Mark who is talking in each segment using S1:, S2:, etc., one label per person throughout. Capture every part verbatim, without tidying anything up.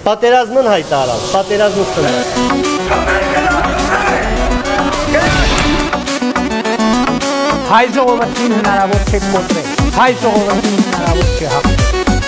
S1: Պատերազմն հայտարար, պատերազմը սննդը։
S2: Հայ ժողովրդին հնարավոր չէ կոտրել, հայ ժողովրդին հնարավոր չէ հաղթել։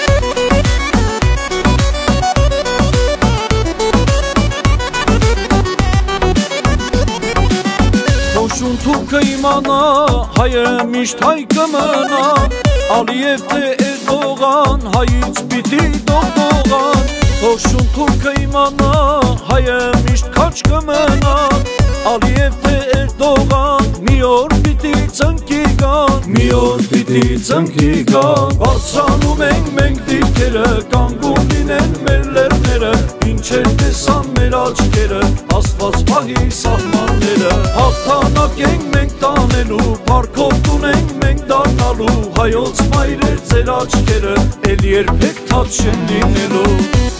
S3: Խոշուն թուրքը իմանա, հայը միշտ հայ կմնա, Ալիև թե Էրդողան, հայից պիտի դողդողան։ Խոշուն թուրքը իմանա, հայը միշտ քաչ կմնա, Ալիև թե Էրդողան, մի օր պիտի ծնկի գան, մի օր պիտի ծնկի գան։ Բարձրանում ենք մենք դիրքերը, կանգուն լինեն մեր լեռները, ինչեր տեսան մեր աչքերը, Աստված պահի սահմանները։ Հաղթանակ ենք մենք տանելու, փառքով տուն ենք մենք դառնալու, Հայոց մայրեր ձեր աչքերը, էլ երբեք թաց չեն լինելու։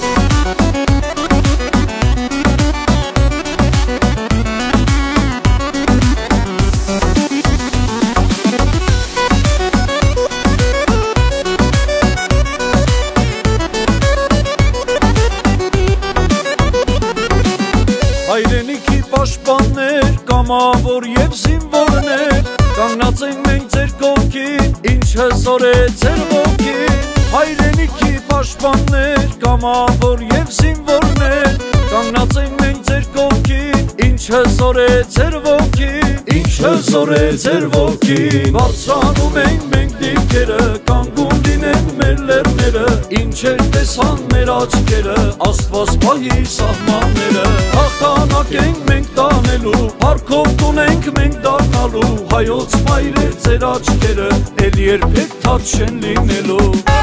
S3: Հայրենիքի պաշտպաններ, կամավոր և զինվորներ, կանգնած ենք մենք ձեր կողքին, ինչ հզոր է ձեր ոգին։ Հայրենիքի պաշտպաններ, կամավոր և զինվորներ, կանգնած ենք մենք ձեր կողքին, ինչ հզոր է ձեր ոգին, ինչ հզոր է ձեր ոգին։ Բարձրանում ենք մենք դիրքերը, կանգուն լինեն մեր լեռները, ինչեր տեսան մեր աչքերը, Աստված պահի սահմանները։ Հաղթանակ ենք մենք տանելու, փառքով տուն ենք մենք դառնալու, Հայոց մայրեր ձեր աչքերը, էլ երբեք թաց չեն լինելու։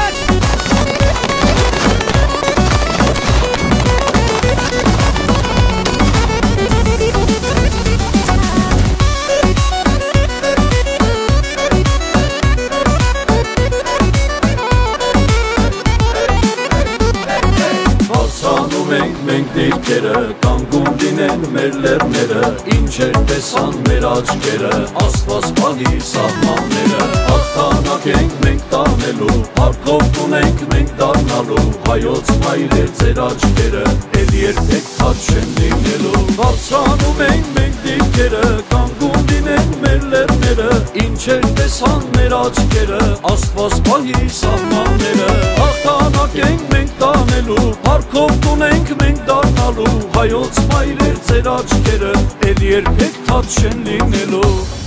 S3: Մենք դիրքերը, կանգուն լինեն մեր լեռները, ինչեր տեսան մեր աչքերը, Աստված պահի սահմանները։ Հաղթանակ ենք մենք տանելու, փառքով տուն ենք մենք դառնալու, Հայոց մայրեր ձեր աչքերը, էլ երբեք թաց չեն լինելու։ Բարձրանում ենք մենք դիրքերը, կանգուն լինեն մեր լեռները, ինչեր տեսան մեր աչքերը, Աստված պահի սահմանները։ Հաղթանակ ենք մենք տանելու, փառքով տուն ենք մենք դառնալու, Հայոց մայրեր ձեր աչքերը, էլ երբեք թաց չեն լինելու։